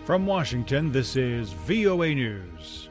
From Washington, this is VOA News.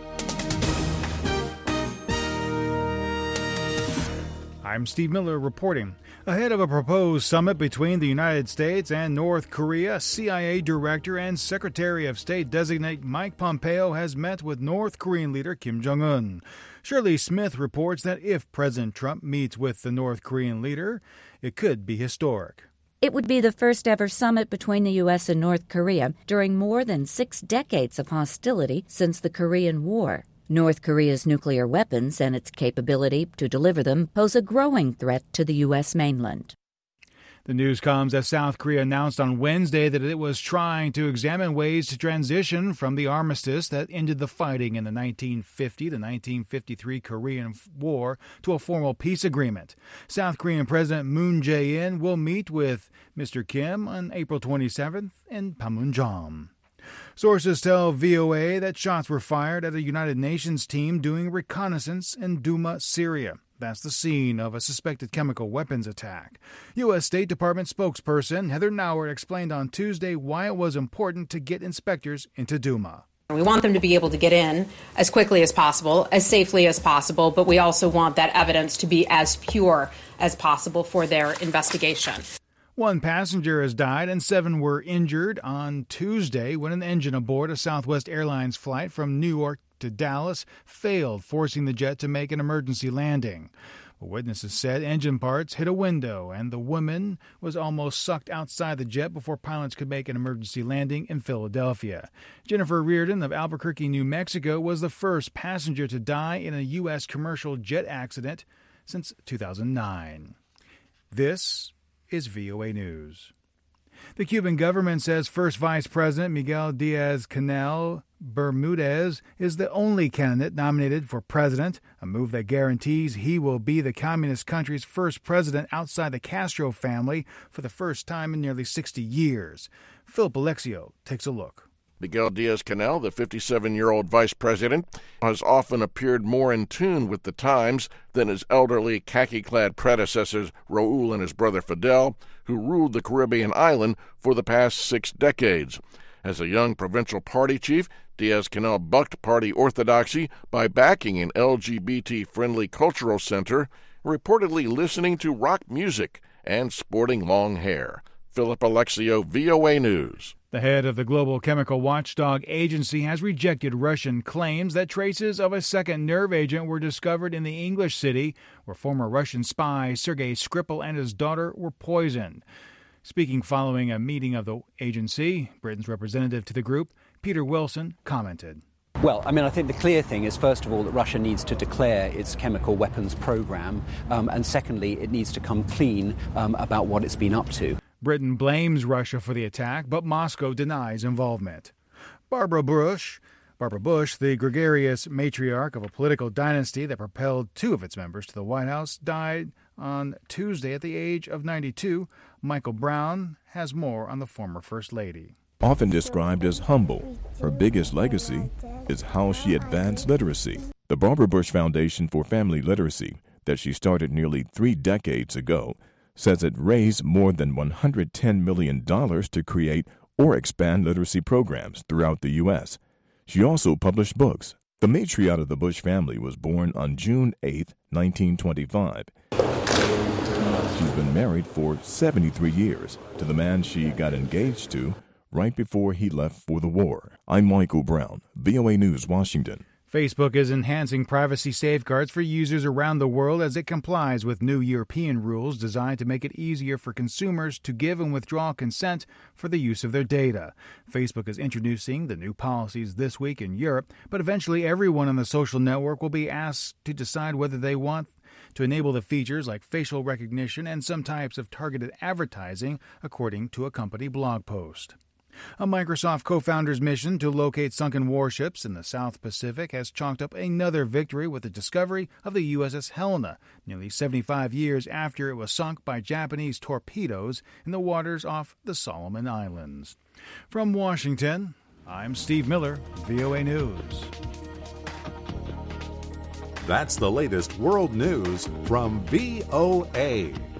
I'm Steve Miller reporting. Ahead of a proposed summit between the United States and North Korea, CIA Director and Secretary of State-designate Mike Pompeo has met with North Korean leader Kim Jong-un. Shirley Smith reports that if President Trump meets with the North Korean leader, it could be historic. It would be the first ever summit between the U.S. and North Korea during more than 6 decades of hostility since the Korean War. North Korea's nuclear weapons and its capability to deliver them pose a growing threat to the U.S. mainland. The news comes as South Korea announced on Wednesday that it was trying to examine ways to transition from the armistice that ended the fighting in the 1950 to 1953 Korean War to a formal peace agreement. South Korean President Moon Jae-in will meet with Mr. Kim on April 27th in Panmunjom. Sources tell VOA that shots were fired at a United Nations team doing reconnaissance in Douma, Syria. That's the scene of a suspected chemical weapons attack. U.S. State Department spokesperson Heather Nauert explained on Tuesday why it was important to get inspectors into Douma. We want them to be able to get in as quickly as possible, as safely as possible, but we also want that evidence to be as pure as possible for their investigation. 1 passenger has died and 7 were injured on Tuesday when an engine aboard a Southwest Airlines flight from New York to Dallas failed, forcing the jet to make an emergency landing. Witnesses said engine parts hit a window and the woman was almost sucked outside the jet before pilots could make an emergency landing in Philadelphia. Jennifer Reardon of Albuquerque, New Mexico, was the first passenger to die in a U.S. commercial jet accident since 2009. This is VOA News. The Cuban government says First Vice President Miguel Diaz-Canel Bermudez is the only candidate nominated for president, a move that guarantees he will be the communist country's first president outside the Castro family for the first time in nearly 60 years. Philip Alexio takes a look. Miguel Diaz-Canel, the 57-year-old vice president, has often appeared more in tune with the times than his elderly, khaki-clad predecessors, Raul and his brother Fidel, who ruled the Caribbean island for the past 6 decades. As a young provincial party chief, Diaz-Canel bucked party orthodoxy by backing an LGBT-friendly cultural center, reportedly listening to rock music and sporting long hair. Philip Alexio, VOA News. The head of the global chemical watchdog agency has rejected Russian claims that traces of a second nerve agent were discovered in the English city where former Russian spy Sergei Skripal and his daughter were poisoned. Speaking following a meeting of the agency, Britain's representative to the group, Peter Wilson, commented. Well, I think the clear thing is, first of all, that Russia needs to declare its chemical weapons program, and secondly, it needs to come clean about what it's been up to. Britain blames Russia for the attack, but Moscow denies involvement. Barbara Bush, the gregarious matriarch of a political dynasty that propelled 2 of its members to the White House, died on Tuesday at the age of 92. Michael Brown has more on the former First Lady. Often described as humble, her biggest legacy is how she advanced literacy. The Barbara Bush Foundation for Family Literacy, that she started nearly 3 decades ago, says it raised more than $110 million to create or expand literacy programs throughout the U.S. She also published books. The matriarch of the Bush family was born on June 8, 1925. She's been married for 73 years to the man she got engaged to right before he left for the war. I'm Michael Brown, VOA News, Washington. Facebook is enhancing privacy safeguards for users around the world as it complies with new European rules designed to make it easier for consumers to give and withdraw consent for the use of their data. Facebook is introducing the new policies this week in Europe, but eventually everyone on the social network will be asked to decide whether they want to enable the features like facial recognition and some types of targeted advertising, according to a company blog post. A Microsoft co-founder's mission to locate sunken warships in the South Pacific has chalked up another victory with the discovery of the USS Helena, nearly 75 years after it was sunk by Japanese torpedoes in the waters off the Solomon Islands. From Washington, I'm Steve Miller, VOA News. That's the latest world news from VOA.